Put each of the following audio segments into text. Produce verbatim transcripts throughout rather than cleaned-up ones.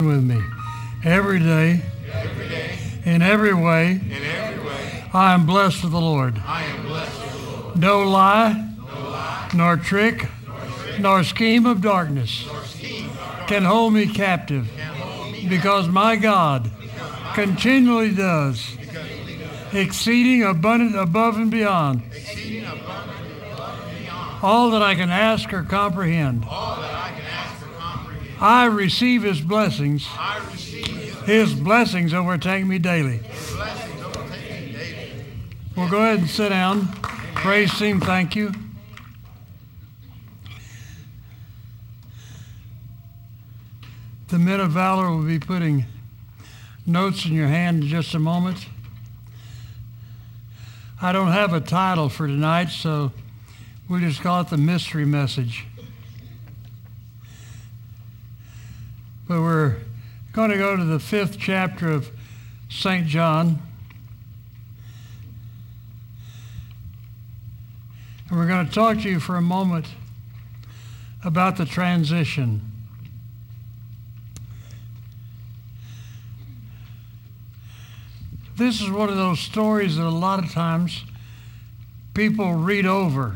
With me every day, every day, in every way, in every way, I am blessed of the Lord. I am blessed of the Lord. No lie, No lie, nor trick, nor trick, nor scheme of darkness nor scheme of darkness can hold me captive, can hold me because my God continually does exceeding abundant above and beyond exceeding abundantly above and beyond all that I can ask or comprehend. all that I can ask or comprehend. I receive His blessings. I receive His His blessings overtake me daily. blessings overtake me daily. Well, go ahead and sit down. Praise team, thank you. The men of valor will be putting notes in your hand in just a moment. I don't have a title for tonight, so we just call it the mystery message. But we're going to go to the fifth chapter of Saint John. And we're going to talk to you for a moment about the transition. This is one of those stories that a lot of times people read over.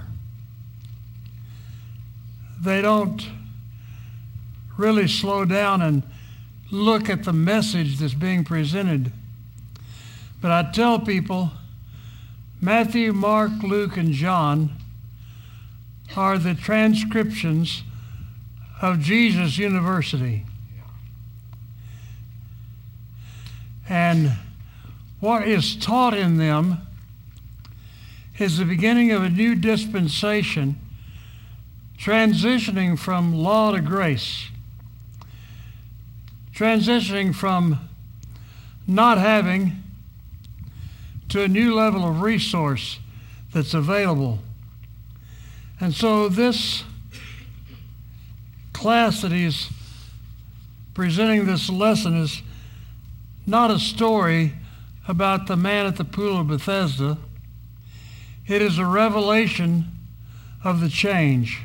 They don't really slow down and look at the message that's being presented. But I tell people, Matthew, Mark, Luke, and John are the transcriptions of Jesus University. And what is taught in them is the beginning of a new dispensation, transitioning from law to grace, transitioning from not having to a new level of resource that's available. And so this class that he's presenting this lesson is not a story about the man at the pool of Bethesda. It is a revelation of the change.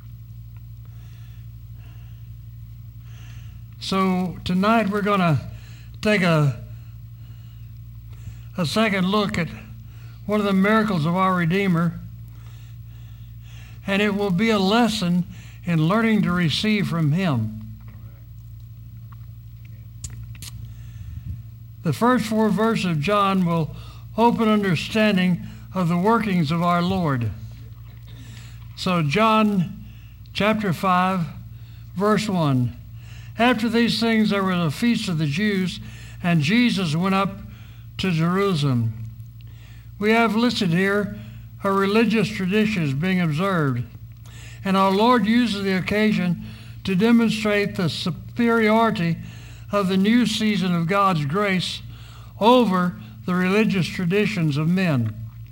So tonight we're going to take a, a second look at one of the miracles of our Redeemer, and it will be a lesson in learning to receive from Him. The first four verses of John will open understanding of the workings of our Lord. So John chapter five, verse one. After these things there was a feast of the Jews, and Jesus went up to Jerusalem. We have listed here a religious tradition is being observed, and our Lord uses the occasion to demonstrate the superiority of the new season of God's grace over the religious traditions of men.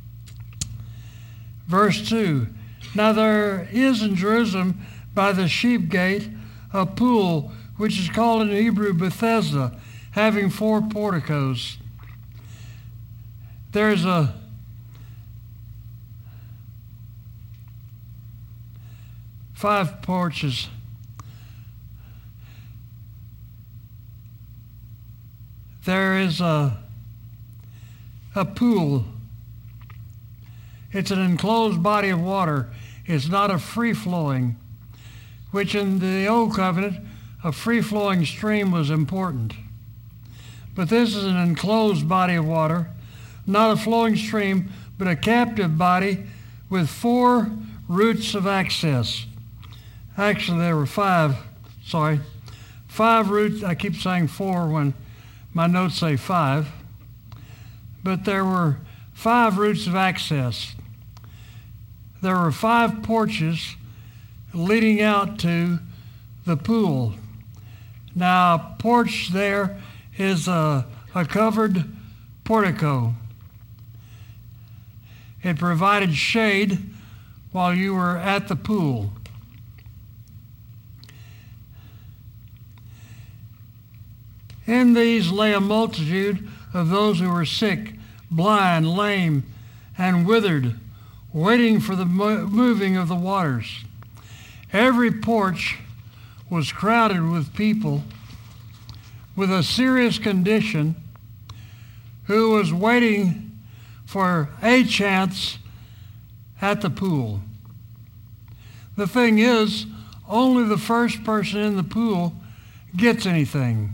Verse two, now there is in Jerusalem by the sheep gate a pool which is called in Hebrew Bethesda, having four porticos. There's a five porches. There is a, a pool. It's an enclosed body of water. It's not a free-flowing, which in the Old Covenant, a free-flowing stream was important. But this is an enclosed body of water, not a flowing stream, but a captive body with four routes of access. Actually, there were five, sorry, five routes. I keep saying four when my notes say five, but there were five routes of access. There were five porches leading out to the pool. Now, a porch there is a, a covered portico. It provided shade while you were at the pool. In these lay a multitude of those who were sick, blind, lame, and withered, waiting for the mo- moving of the waters. Every porch was crowded with people with a serious condition who was waiting for a chance at the pool. The thing is, only the first person in the pool gets anything.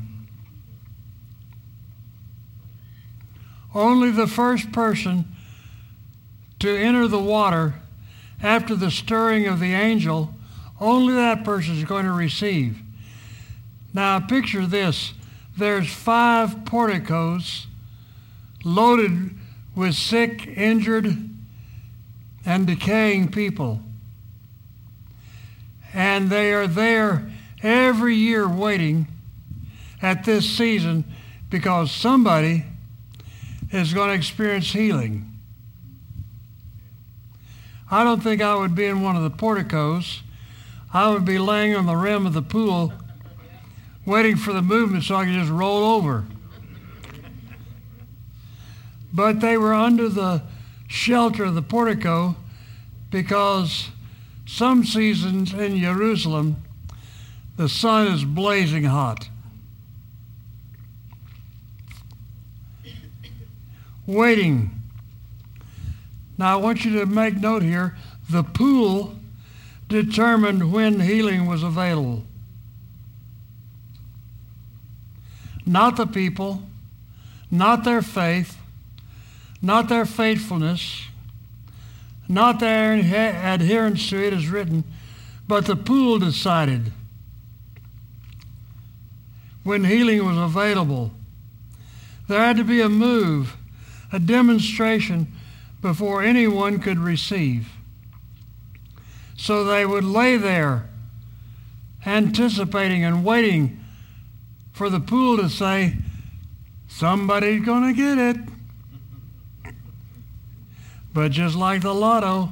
Only the first person to enter the water after the stirring of the angel, only that person is going to receive. Now picture this. There's five porticos loaded with sick, injured, and decaying people. And they are there every year waiting at this season because somebody is going to experience healing. I don't think I would be in one of the porticos. I would be laying on the rim of the pool waiting for the movement so I could just roll over. But they were under the shelter of the portico because some seasons in Jerusalem, the sun is blazing hot. Waiting. Now I want you to make note here, the pool determined when healing was available. Not the people, not their faith, not their faithfulness, not their adherence to it as written, but the pool decided when healing was available. There had to be a move, a demonstration before anyone could receive. So they would lay there anticipating and waiting for the pool to say, somebody's going to get it. But just like the lotto,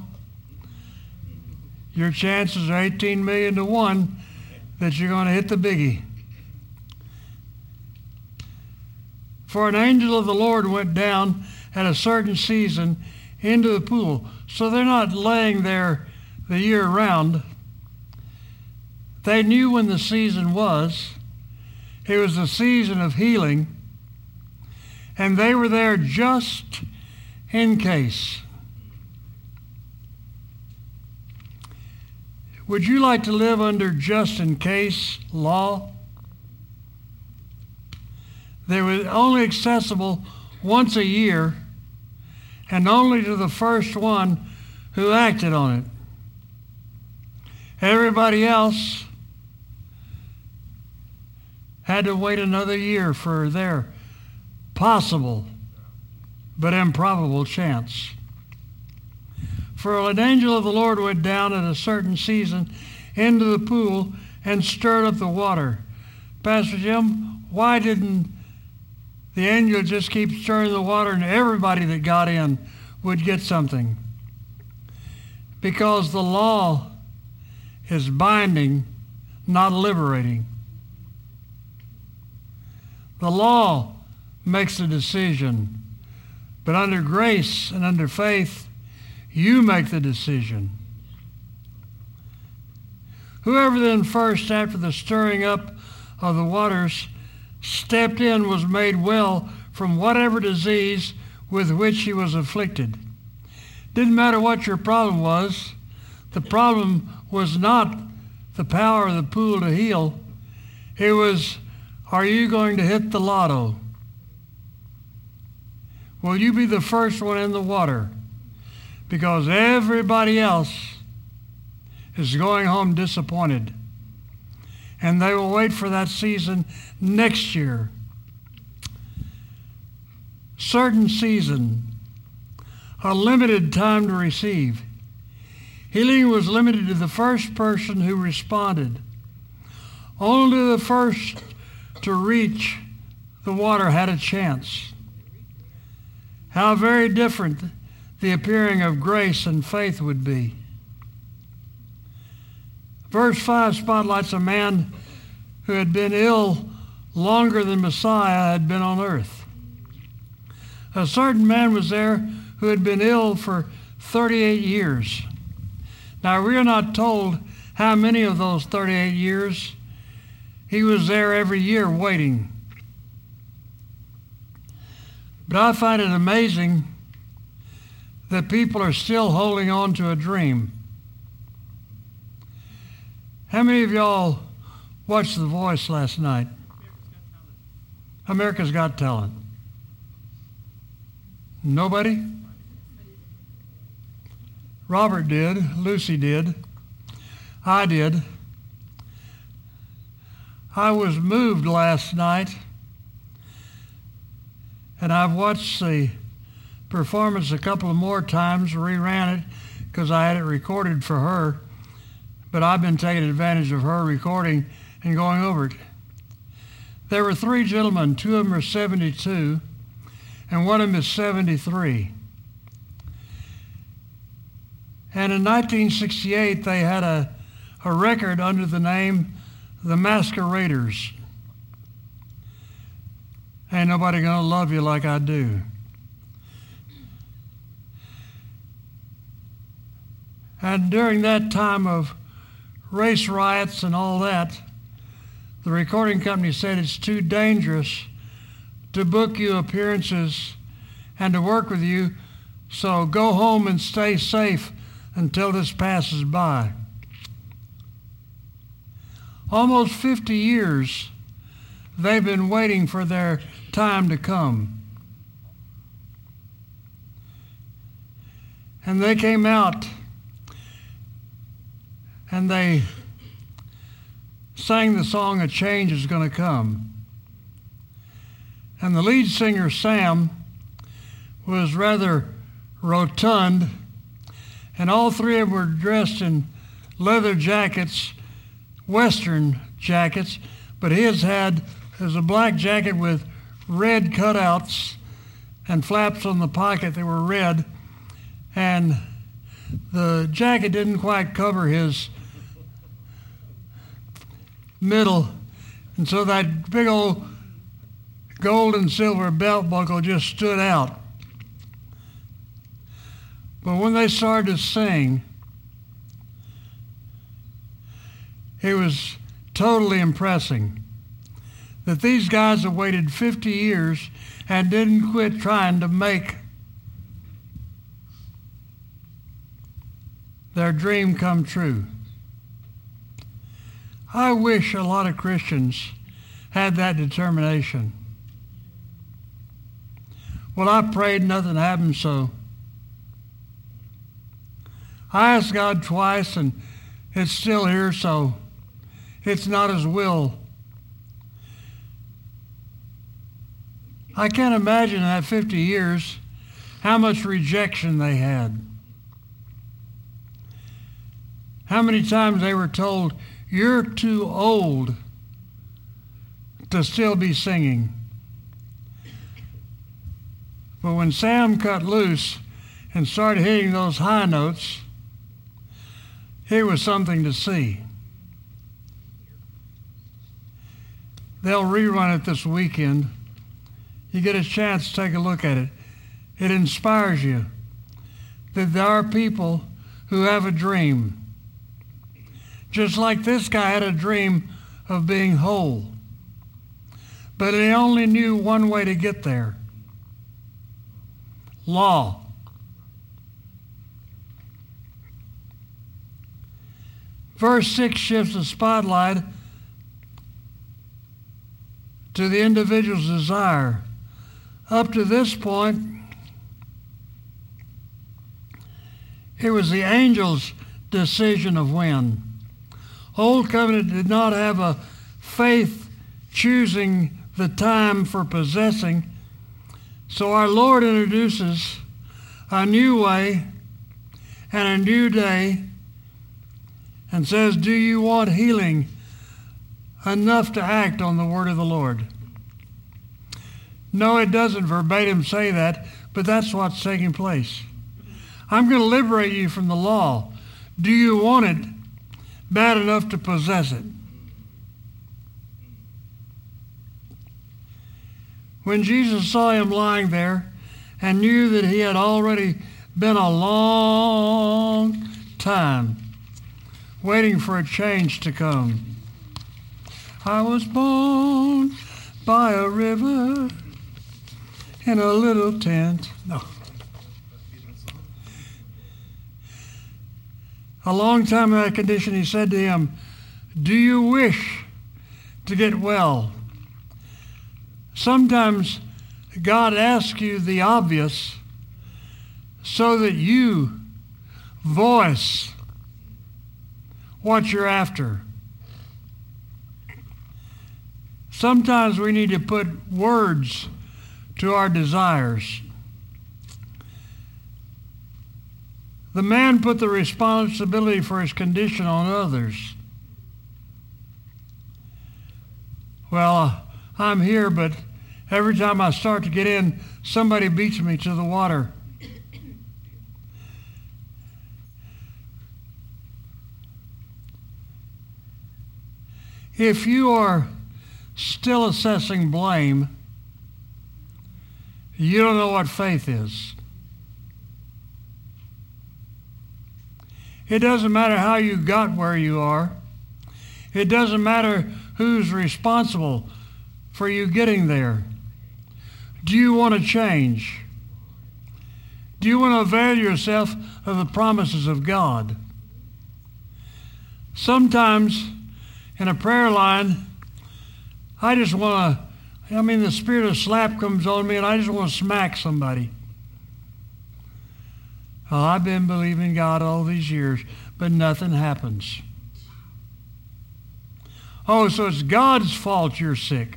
your chances are eighteen million to one that you're going to hit the biggie. For an angel of the Lord went down at a certain season into the pool. So they're not laying there the year round. They knew when the season was. It was the season of healing. And they were there just in case. Would you like to live under just in case law? They were only accessible once a year and only to the first one who acted on it. Everybody else had to wait another year for their possible but improbable chance. For an angel of the Lord went down at a certain season into the pool and stirred up the water. Pastor Jim, why didn't the angel just keep stirring the water and everybody that got in would get something? Because the law is binding, not liberating. The law makes the decision, but under grace and under faith, you make the decision. Whoever then first, after the stirring up of the waters, stepped in was made well from whatever disease with which he was afflicted. Didn't matter what your problem was. The problem was not the power of the pool to heal. It was, are you going to hit the lotto? Will you be the first one in the water? Because everybody else is going home disappointed. And they will wait for that season next year. Certain season, a limited time to receive. Healing was limited to the first person who responded. Only the first to reach the water had a chance. How very different the appearing of grace and faith would be. Verse five spotlights a man who had been ill longer than Messiah had been on earth. A certain man was there who had been ill for thirty-eight years. Now, we are not told how many of those thirty-eight years he was there every year waiting. But I find it amazing that people are still holding on to a dream. How many of y'all watched The Voice last night? America's Got Talent. Nobody? Robert did. Lucy did. I did. I was moved last night, and I've watched the performance a couple of more times, reran it because I had it recorded for her, but I've been taking advantage of her recording and going over it. There were three gentlemen. Two of them are seventy-two, and one of them is seventy-three. And in nineteen sixty-eight, they had a, a record under the name The Masqueraders. Ain't nobody gonna love you like I do. And during that time of race riots and all that, the recording company said it's too dangerous to book you appearances and to work with you, so go home and stay safe until this passes by. Almost fifty years they've been waiting for their time to come. And they came out and they sang the song, A Change Is Gonna Come. And the lead singer, Sam, was rather rotund, and all three of them were dressed in leather jackets, Western jackets, but his had was a black jacket with red cutouts and flaps on the pocket that were red, and the jacket didn't quite cover his middle, and so that big old gold and silver belt buckle just stood out. But when they started to sing, it was totally impressing that these guys have waited fifty years and didn't quit trying to make their dream come true. I wish a lot of Christians had that determination. Well, I prayed, nothing happened, so I asked God twice, and it's still here, so it's not His will. I can't imagine in that fifty years how much rejection they had. How many times they were told, you're too old to still be singing. But when Sam cut loose and started hitting those high notes, it was something to see. They'll rerun it this weekend. You get a chance to take a look at it. It inspires you that there are people who have a dream. Just like this guy had a dream of being whole. But he only knew one way to get there. Law. Verse six shifts the spotlight to the individual's desire. Up to this point, it was the angel's decision of when. Old Covenant did not have a faith choosing the time for possessing. So our Lord introduces a new way and a new day and says, do you want healing enough to act on the word of the Lord? No, it doesn't verbatim say that, but that's what's taking place. I'm going to liberate you from the law. Do you want it bad enough to possess it? When Jesus saw him lying there and knew that he had already been a long time waiting for a change to come. I was born by a river in a little tent. No. A long time in that condition, he said to him, do you wish to get well? Sometimes God asks you the obvious so that you voice what you're after. Sometimes we need to put words to our desires. The man put the responsibility for his condition on others. Well, I'm here, but every time I start to get in, somebody beats me to the water. If you are still assessing blame, you don't know what faith is. It doesn't matter how you got where you are. It doesn't matter who's responsible for you getting there. Do you want to change? Do you want to avail yourself of the promises of God? Sometimes in a prayer line, I just want to, I mean, the spirit of slap comes on me and I just want to smack somebody. Well, I've been believing God all these years, but nothing happens. Oh, so it's God's fault you're sick.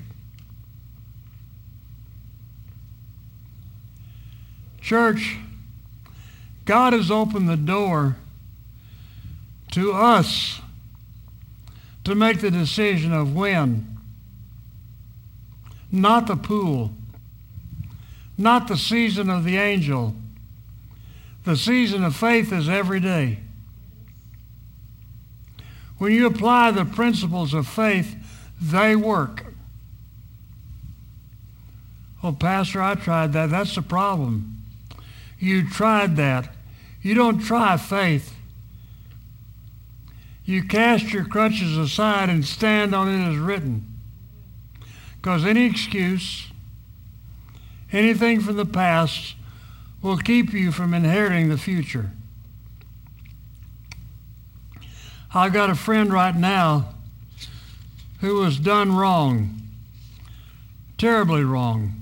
Church, God has opened the door to us to make the decision of when. Not the pool. Not the season of the angel. The season of faith is every day. When you apply the principles of faith, they work. Oh, Pastor, I tried that. That's the problem. You tried that. You don't try faith. You cast your crutches aside and stand on it as written. Because any excuse, anything from the past, will keep you from inheriting the future. I've got a friend right now who was done wrong, terribly wrong.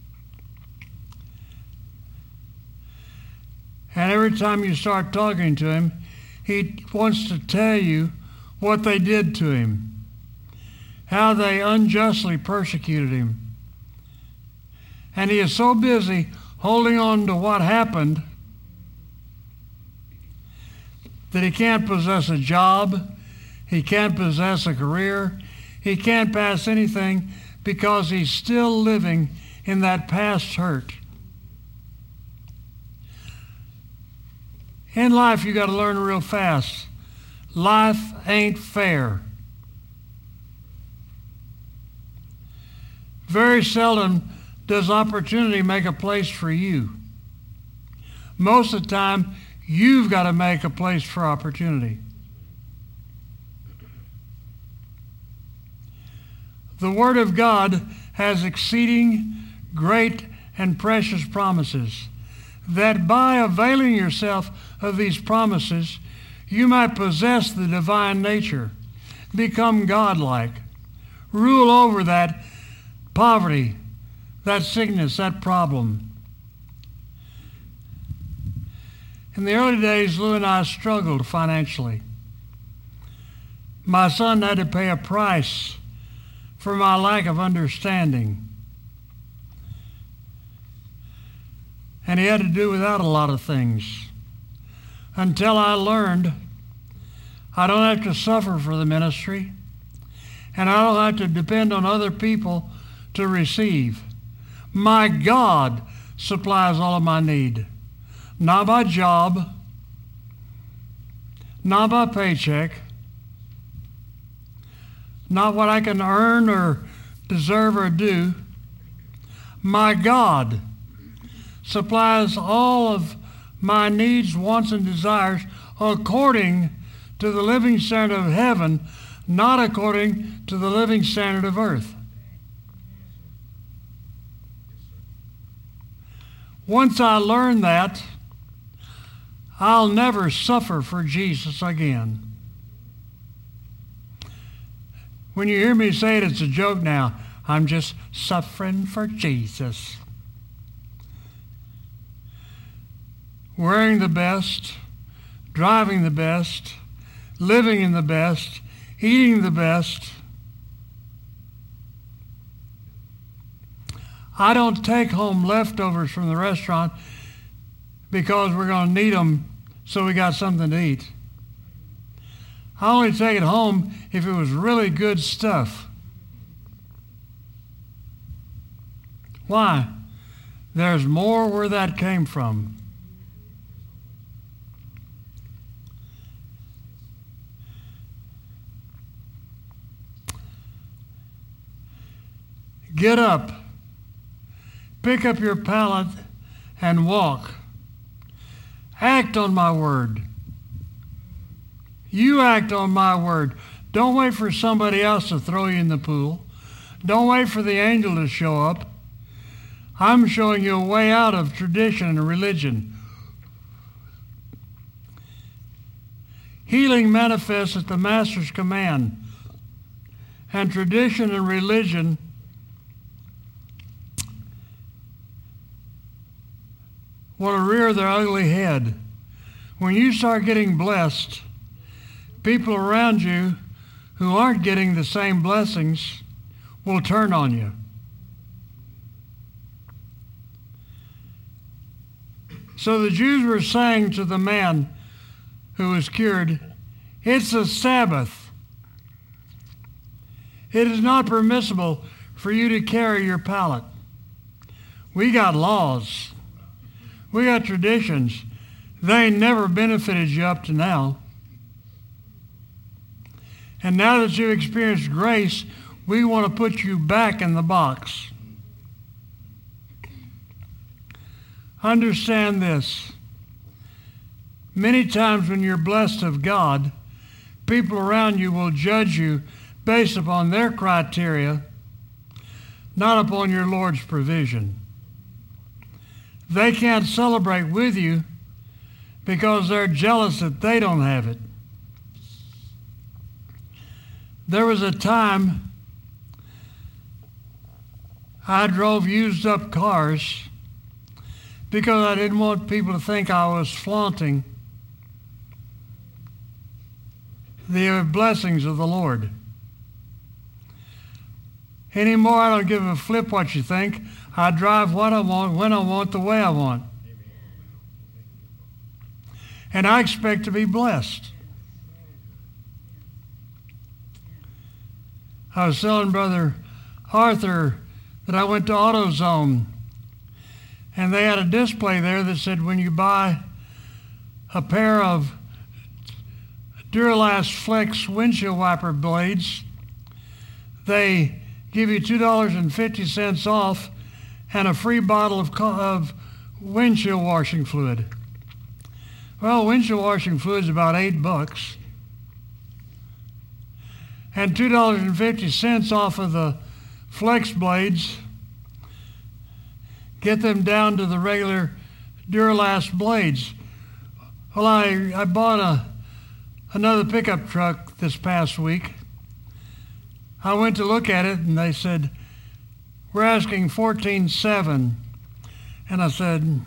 And every time you start talking to him, he wants to tell you what they did to him, how they unjustly persecuted him. And he is so busy holding on to what happened that he can't possess a job, he can't possess a career, he can't pass anything because he's still living in that past hurt. In life, you got to learn real fast. Life ain't fair. Very seldom does opportunity make a place for you. Most of the time, you've got to make a place for opportunity. The Word of God has exceeding great and precious promises, that by availing yourself of these promises, you might possess the divine nature, become godlike, rule over that poverty, that sickness, that problem. In the early days, Lou and I struggled financially. My son had to pay a price for my lack of understanding. And he had to do without a lot of things until I learned I don't have to suffer for the ministry and I don't have to depend on other people to receive. My God supplies all of my need. Not by job, not by paycheck, not what I can earn or deserve or do. My God supplies all of my needs, wants, and desires according to the living standard of heaven, not according to the living standard of earth. Once I learn that, I'll never suffer for Jesus again. When you hear me say it, it's a joke now. I'm just suffering for Jesus. Wearing the best, driving the best, living in the best, eating the best. I don't take home leftovers from the restaurant because we're going to need them so we got something to eat. I only take it home if it was really good stuff. Why? There's more where that came from. Get up, pick up your pallet, and walk. Act on my word. You act on my word. Don't wait for somebody else to throw you in the pool. Don't wait for the angel to show up. I'm showing you a way out of tradition and religion. Healing manifests at the Master's command, and tradition and religion want to rear their ugly head. When you start getting blessed, people around you who aren't getting the same blessings will turn on you. So the Jews were saying to the man who was cured, it's a Sabbath. It is not permissible for you to carry your pallet. We got laws. We got traditions. They ain't never benefited you up to now. And now that you've experienced grace, we want to put you back in the box. Understand this. Many times when you're blessed of God, people around you will judge you based upon their criteria, not upon your Lord's provision. They can't celebrate with you because they're jealous that they don't have it. There was a time I drove used up cars because I didn't want people to think I was flaunting the blessings of the Lord. Anymore, I don't give a flip what you think. I drive what I want, when I want, the way I want. And I expect to be blessed. I was telling Brother Arthur that I went to AutoZone, and they had a display there that said when you buy a pair of Duralast Flex windshield wiper blades, they give you two dollars and fifty cents off and a free bottle of, of windshield washing fluid. Well, windshield washing fluid is about eight bucks. And two dollars and fifty cents off of the Flex blades, get them down to the regular Duralast blades. Well, I, I bought a another pickup truck this past week. I went to look at it, and they said, we're asking fourteen seven. And I said,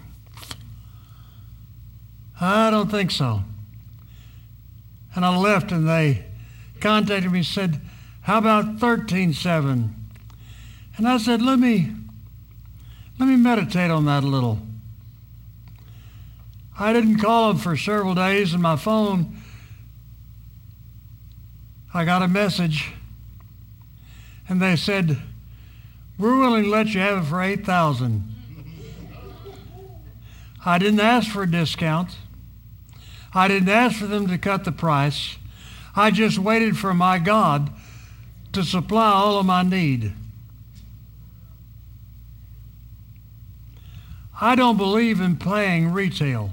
I don't think so. And I left, and they contacted me and said, how about thirteen seven? And I said, let me, let me meditate on that a little. I didn't call them for several days, and my phone, I got a message, and they said, we're willing to let you have it for eight thousand dollars. I didn't ask for a discount. I didn't ask for them to cut the price. I just waited for my God to supply all of my need. I don't believe in paying retail.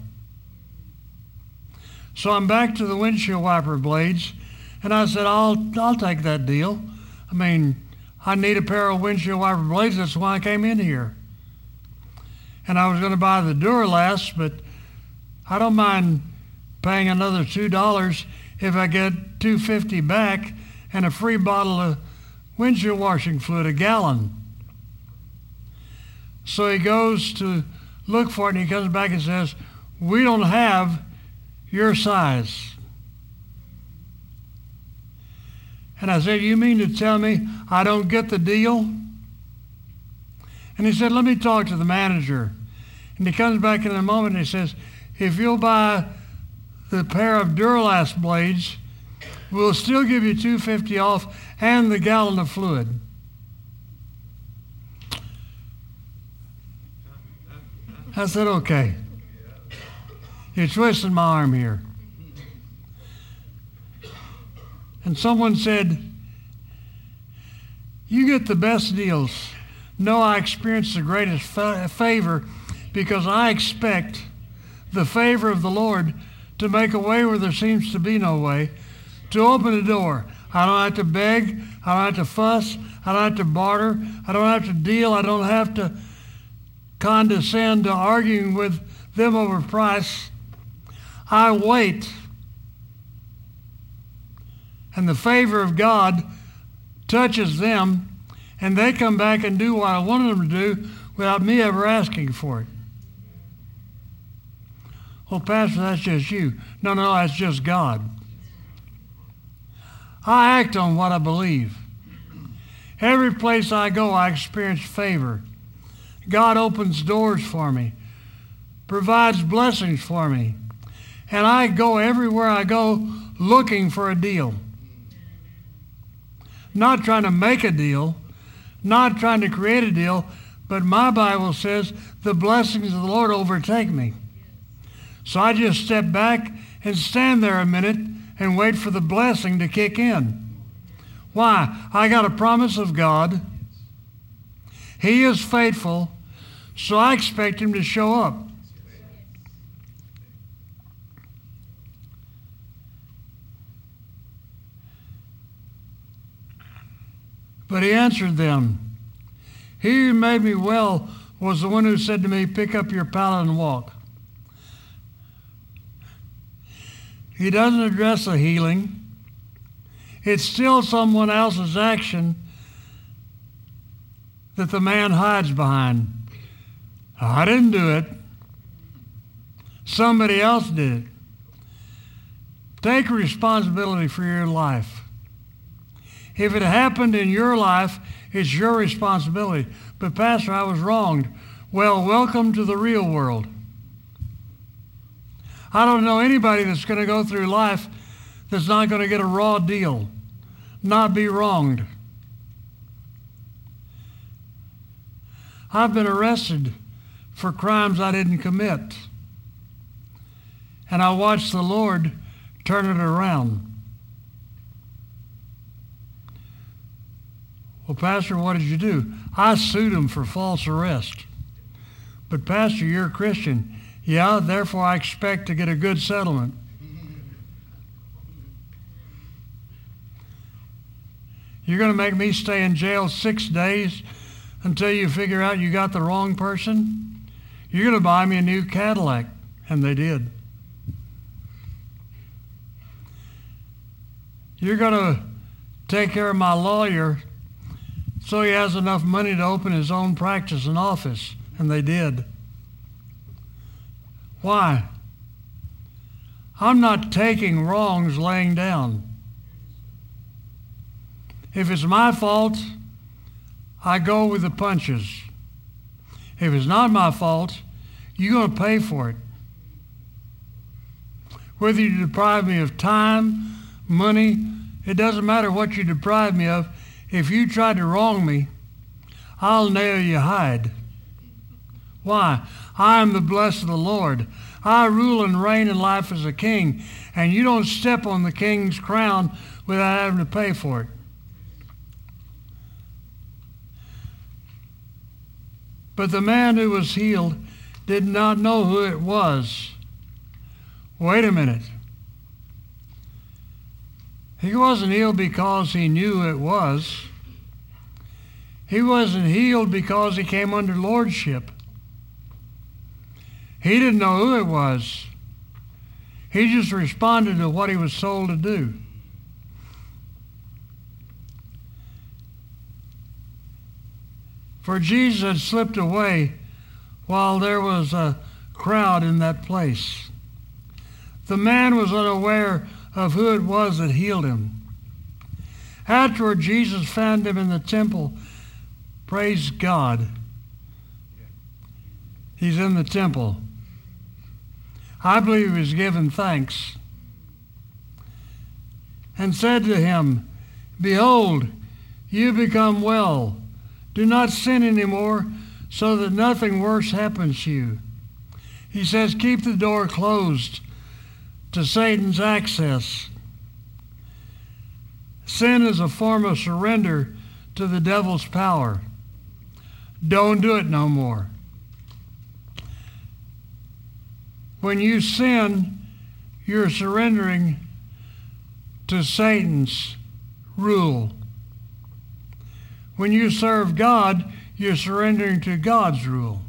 So I'm back to the windshield wiper blades, and I said, I'll, I'll take that deal. I mean, I need a pair of windshield wiper blades. That's why I came in here. and I was going to buy the Duralast, but I don't mind paying another two dollars if I get two fifty back and a free bottle of windshield washing fluid, a gallon. So he goes to look for it, and he comes back and says, we don't have your size. And I said, you mean to tell me I don't get the deal? And he said, let me talk to the manager. And he comes back in a moment and he says, if you'll buy the pair of Duralast blades, we'll still give you two dollars and fifty cents off and the gallon of fluid. I said, okay. You're twisting my arm here. And someone said, you get the best deals. No, I experience the greatest fa- favor because I expect the favor of the Lord to make a way where there seems to be no way, to open a door. I don't have to beg. I don't have to fuss. I don't have to barter. I don't have to deal. I don't have to condescend to arguing with them over price. I wait. And the favor of God touches them, and they come back and do what I wanted them to do without me ever asking for it. Well, Pastor, that's just you. No, no, that's just God. I act on what I believe. Every place I go, I experience favor. God opens doors for me, provides blessings for me, and I go everywhere I go looking for a deal. Not trying to make a deal, not trying to create a deal, but my Bible says the blessings of the Lord overtake me. So I just step back and stand there a minute and wait for the blessing to kick in. Why? I got a promise of God. He is faithful, so I expect him to show up. But he answered them, he who made me well was the one who said to me, pick up your pallet and walk. He doesn't address the healing. It's still someone else's action that the man hides behind. I didn't do it. Somebody else did it. Take responsibility for your life. If it happened in your life, it's your responsibility. But Pastor, I was wronged. Well, welcome to the real world. I don't know anybody that's going to go through life that's not going to get a raw deal, not be wronged. I've been arrested for crimes I didn't commit. And I watched the Lord turn it around. Well, Pastor, what did you do? I sued him for false arrest. But Pastor, you're a Christian. Yeah, therefore I expect to get a good settlement. You're going to make me stay in jail six days until you figure out you got the wrong person? You're going to buy me a new Cadillac. And they did. You're going to take care of my lawyer so he has enough money to open his own practice and office. And they did. Why? I'm not taking wrongs laying down. If it's my fault, I go with the punches. If it's not my fault, you're going to pay for it. Whether you deprive me of time, money, it doesn't matter what you deprive me of. If you try to wrong me, I'll nail you hide. Why? I am the blessed of the Lord. I rule and reign in life as a king, and you don't step on the king's crown without having to pay for it. But the man who was healed did not know who it was. Wait a minute. He wasn't healed because he knew who it was. He wasn't healed because he came under lordship. He didn't know who it was. He just responded to what he was told to do. For Jesus had slipped away while there was a crowd in that place. The man was unaware of who it was that healed him. Afterward, Jesus found him in the temple. Praise God. He's in the temple. I believe he was giving thanks. And said to him, Behold, you become well. Do not sin anymore, so that nothing worse happens to you. He says, keep the door closed to Satan's access. Sin is a form of surrender to the devil's power. Don't do it no more. When you sin, you're surrendering to Satan's rule. When you serve God, you're surrendering to God's rule.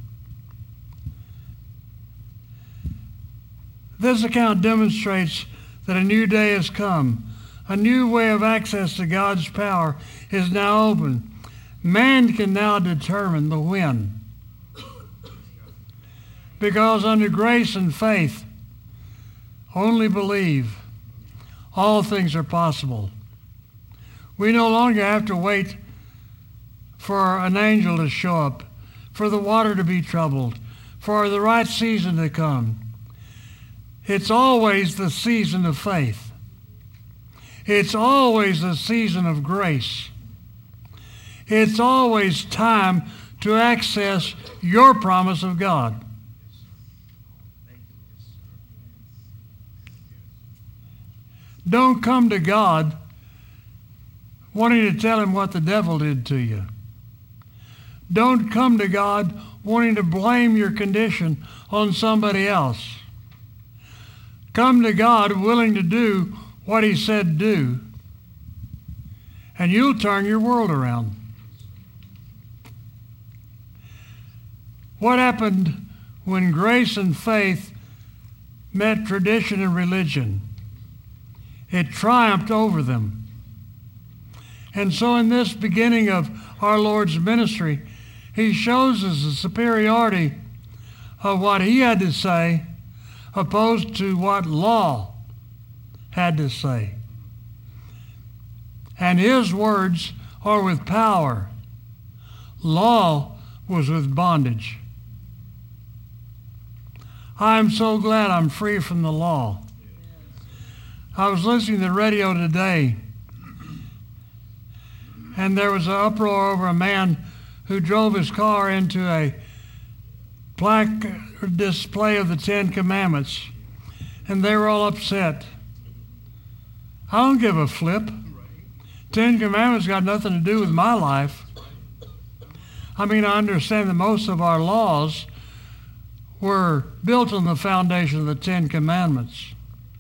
This account demonstrates that a new day has come. A new way of access to God's power is now open. Man can now determine the when. Because under grace and faith, only believe, all things are possible. We no longer have to wait for an angel to show up, for the water to be troubled, for the right season to come. It's always the season of faith. It's always the season of grace. It's always time to access your promise of God. Don't come to God wanting to tell him what the devil did to you. Don't come to God wanting to blame your condition on somebody else. Come to God willing to do what he said do, and you'll turn your world around. What happened when grace and faith met tradition and religion? It triumphed over them. And so in this beginning of our Lord's ministry, he shows us the superiority of what he had to say opposed to what law had to say. And his words are with power. Law was with bondage. I'm so glad I'm free from the law. I was listening to the radio today, and there was an uproar over a man who drove his car into a plaque display of the Ten Commandments, and they were all upset. I don't give a flip. Ten Commandments got nothing to do with my life. I mean, I understand that most of our laws were built on the foundation of the Ten Commandments.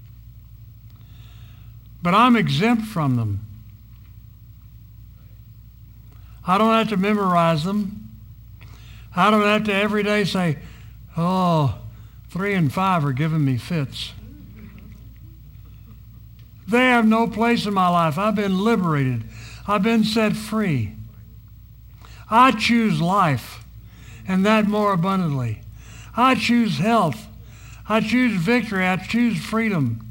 But I'm exempt from them. I don't have to memorize them. I don't have to every day say, oh, three and five are giving me fits. They have no place in my life. I've been liberated. I've been set free. I choose life, and that more abundantly. I choose health. I choose victory. I choose freedom.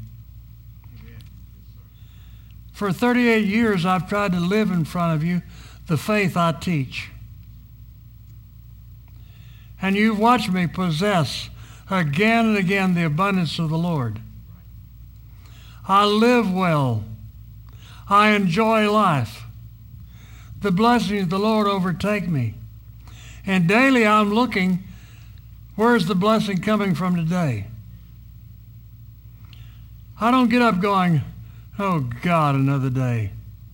For thirty-eight years, I've tried to live in front of you the faith I teach. And you've watched me possess again and again the abundance of the Lord. I live well. I enjoy life. The blessings of the Lord overtake me. And daily I'm looking, where's the blessing coming from today? I don't get up going, oh God, another day.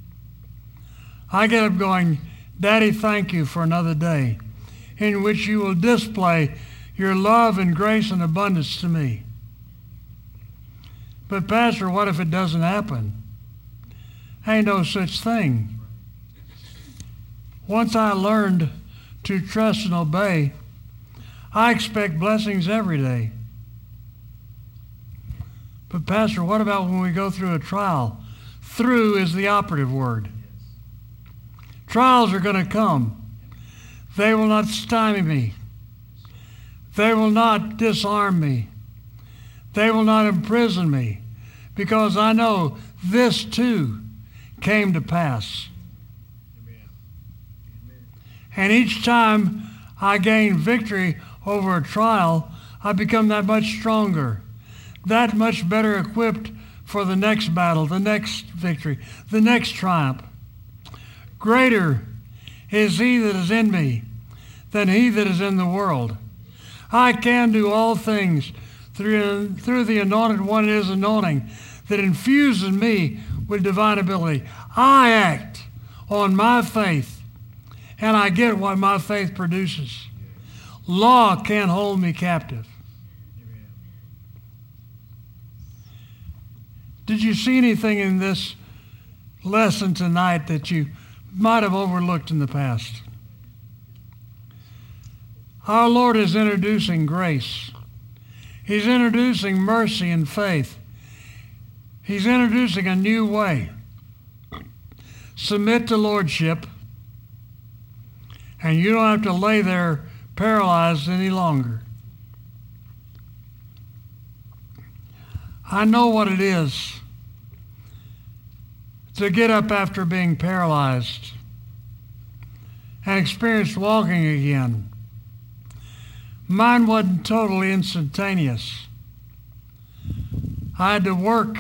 I get up going, Daddy, thank you for another day in which you will display your love and grace and abundance to me. But Pastor, what if it doesn't happen? Ain't no such thing. Once I learned to trust and obey, I expect blessings every day. But Pastor, what about when we go through a trial? Through is the operative word. Trials are going to come. They will not stymie me. They will not disarm me. They will not imprison me, because I know this too came to pass. Amen. And each time I gain victory over a trial, I become that much stronger, that much better equipped for the next battle, the next victory, the next triumph. Greater is he that is in me than he that is in the world. I can do all things through, through the anointed one, his anointing, that infuses me with divine ability. I act on my faith, and I get what my faith produces. Law can't hold me captive. Did you see anything in this lesson tonight that you might have overlooked in the past? Our Lord is introducing grace. He's introducing mercy and faith. He's introducing a new way. Submit to lordship, and you don't have to lay there paralyzed any longer. I know what it is to get up after being paralyzed and experience walking again. Mine wasn't totally instantaneous. I had to work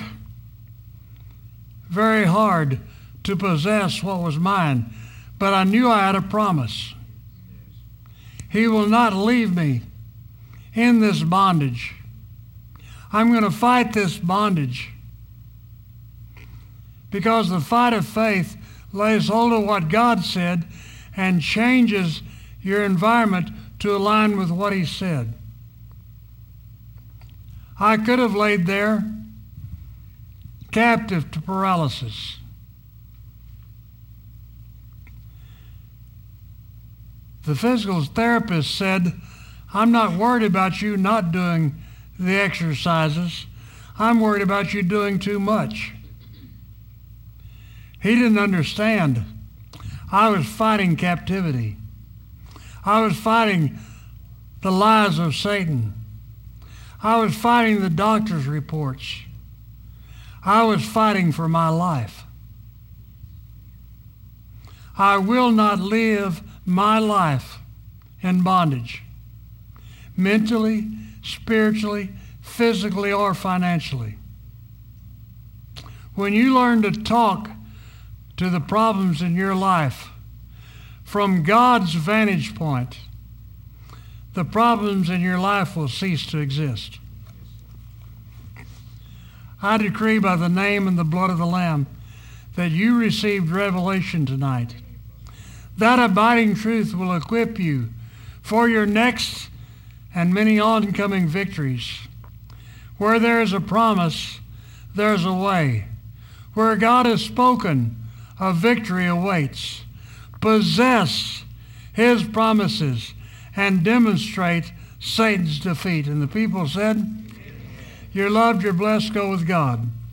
very hard to possess what was mine, but I knew I had a promise. He will not leave me in this bondage. I'm going to fight this bondage, because the fight of faith lays hold of what God said and changes your environment to align with what he said. I could have laid there captive to paralysis. The physical therapist said, I'm not worried about you not doing the exercises. I'm worried about you doing too much. He didn't understand. I was fighting captivity. I was fighting the lies of Satan. I was fighting the doctor's reports. I was fighting for my life. I will not live my life in bondage, mentally, spiritually, physically, or financially. When you learn to talk to the problems in your life from God's vantage point, the problems in your life will cease to exist. I decree by the name and the blood of the Lamb that you received revelation tonight. That abiding truth will equip you for your next and many oncoming victories. Where there is a promise, there is a way. Where God has spoken, a victory awaits. Possess his promises and demonstrate Satan's defeat. And the people said, you're loved, you're blessed, go with God.